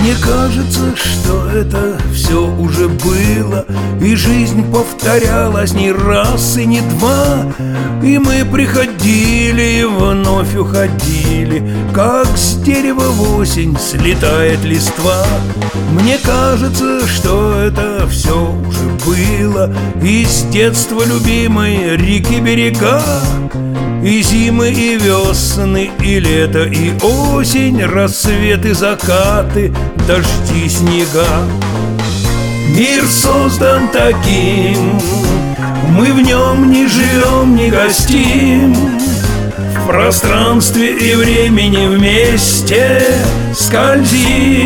Мне кажется, что это все уже было, и жизнь повторялась не раз и не два. И мы приходили и вновь уходили, как с дерева в осень слетает листва. Мне кажется, что это все уже было, из детства любимой реки берега. И зимы, и весны, и лето, и осень, рассветы, закаты, дожди, снега. Мир создан таким, мы в нем не живем, не гостим, в пространстве и времени вместе скользим.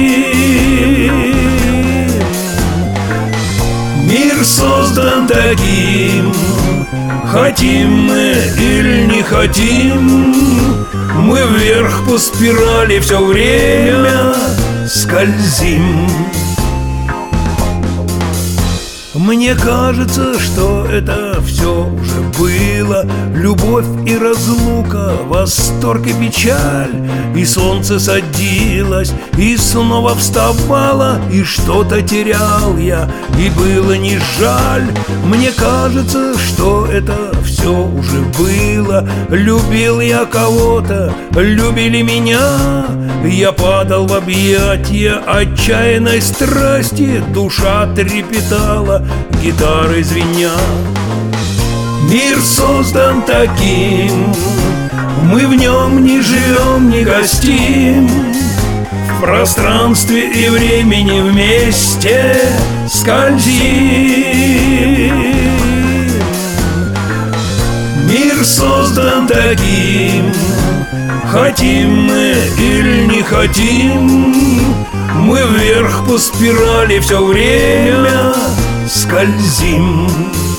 Мир создан таким, хотим мы или не хотим, мы вверх по спирали все время скользим. Мне кажется, что это все уже было, любовь и разлука, восторг и печаль. И солнце садилось, и снова вставало, и что-то терял я, и было не жаль. Мне кажется, что это все уже было, любил я кого-то, любили меня. Я падал в объятия отчаянной страсти, душа трепетала, гитары звеня. Мир создан таким, мы в нем не живем, не гостим, в пространстве и времени вместе скользим. Мир создан таким, хотим мы или не хотим, мы вверх по спирали все время скользим.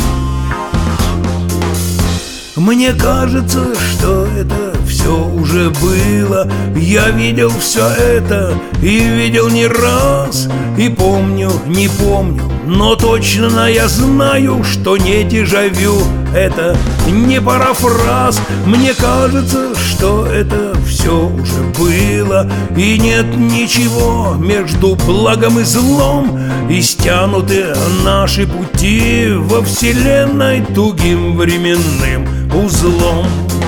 Мне кажется, что это все уже было, я видел все это и видел не раз. И помню, не помню, но точно я знаю, что не дежавю, это не парафраз. Мне кажется, что это все уже было, и нет ничего между благом и злом, и стянуты наши пути во вселенной тугим временным узлом.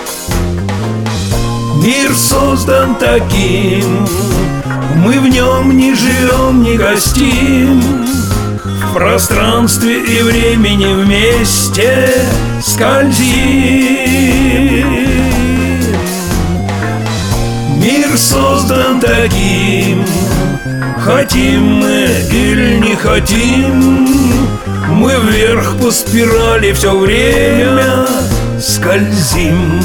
Мир создан таким, мы в нем не живем, не гостим, в пространстве и времени вместе скользим. Мир создан таким, хотим мы или не хотим, мы вверх по спирали все время скользим.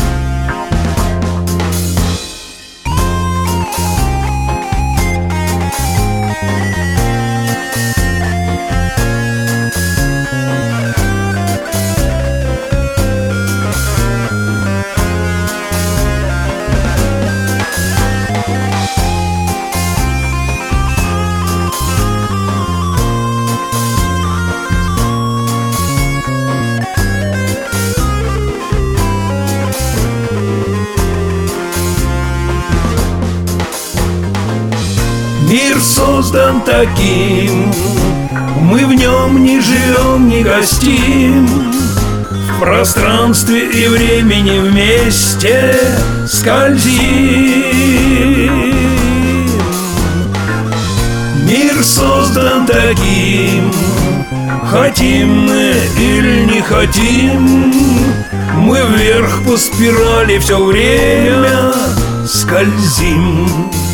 Мир создан таким, мы в нем не живем, не гостим, в пространстве и времени вместе скользим. Мир создан таким, хотим мы или не хотим, мы вверх по спирали все время скользим.